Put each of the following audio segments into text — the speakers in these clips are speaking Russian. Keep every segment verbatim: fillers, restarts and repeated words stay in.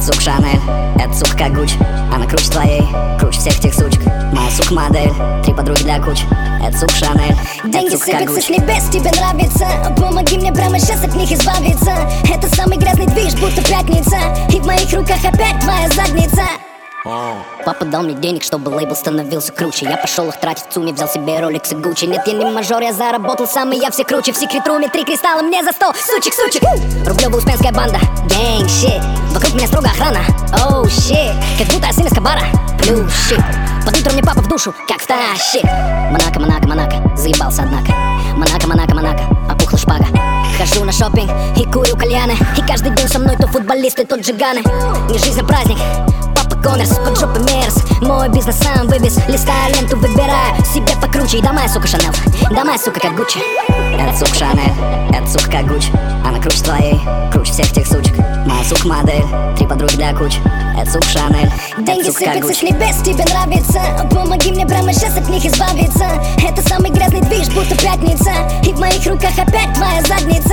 сука Шанель, это сука как Гуч. Она круче твоей, круче всех тех сучек. Моя сука модель, три подруги для куч. Это сука Шанель, деньги сыпятся с небес, тебе нравится. Помоги мне прямо сейчас от них избавиться. Это самый грязный движ, будто пятница. И в моих руках опять твоя задница. Папа дал мне денег, чтобы лейбл становился круче. Я пошел их тратить в ЦУМе, взял себе Rolex и Gucci. Нет, я не мажор, я заработал сам, и я все круче. В секрет-руме три кристалла мне за сто, сучек, сучек. Рублевая успенская банда, гэнг, щит. Вокруг меня строго охрана, оу, oh, щит. Как будто я сын Эскобара, плюс, щит. Под утро мне папа в душу, как втащит. Монако, Монако, Монако, заебался однако. Монако, Монако, Монако, опухла шпага. Хожу на шопинг и курю кальяны. И каждый день со мной то футболисты, то джиганы. Не жизнь, а праздник. Конверс, под жопой мерз. Мой бизнес сам вывез. Листаю ленту, выбираю себе покруче. И да моя сука Шанель, да моя сука как Гуччи. Это сука Шанель, это сука как Гуч. Она круче твоей, круче всех тех сучек. Моя сука модель, три подруги для куч. Это сука Шанель, деньги сыпятся с небес, тебе нравится. Помоги мне прямо сейчас от них избавиться. Это самый грязный движ, будто пятница. И в моих руках опять твоя задница.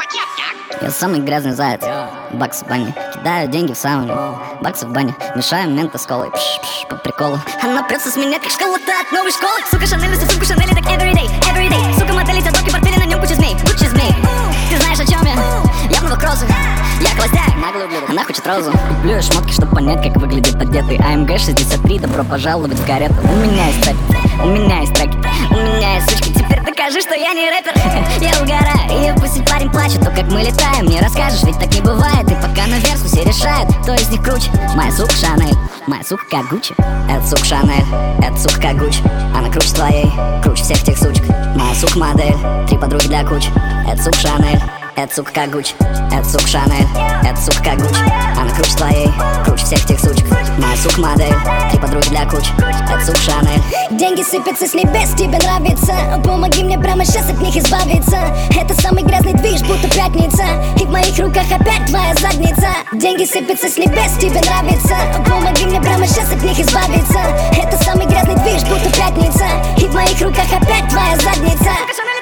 Я самый грязный заяц. Бакс в бане, кидаю деньги в сауну. Бакс в бане, мешаем мента с колой. Пш, пш, по приколу. Она прется с меня, как школа-то от новой школы. Сука Шанель, за сумку Шанель, так everyday, everyday. Сука модель, задоки, портфели, на нем куча змей, куча змей. Ты знаешь, о чем я? Я в новых кроссах. Я холостяк, наглый ублюдок. Она хочет розу. Куплю я шмотки, чтобы понять, как выглядит одетый. А эм гэ шестьдесят три, добро пожаловать в карету. У меня есть треки, у меня есть треки, у меня есть сучки. Теперь докажи, что я не рэпер. Я угораю, и пусть парень плачет, то как мы летаем. Не расскажешь, ведь так не бывает. И пока наверх все решают, кто из них круче. Моя сука Шанель, моя сука как Гуччи. Это сука Шанель, это сука как Гуч. Она круче твоей, круче всех тех сучек. Моя сука модель, три подруги для куч. Это сука Шанель, это сука как Гуч. Это сука Шанель, это сука как Гуч. Она круче твоей, круче всех тех сучек. Моя сука модель, три подруги для куч. Это сука Шанель. Деньги сыпятся с небес, тебе нравится. Помоги мне прямо сейчас от них избавиться. Это самый грязный движ, будто пятница. И в моих руках опять твоя задница. Деньги сыпятся с небес, тебе нравится. Помоги мне прямо сейчас от них избавиться. Это самый грязный движ, будто пятница. И в моих руках опять твоя задница.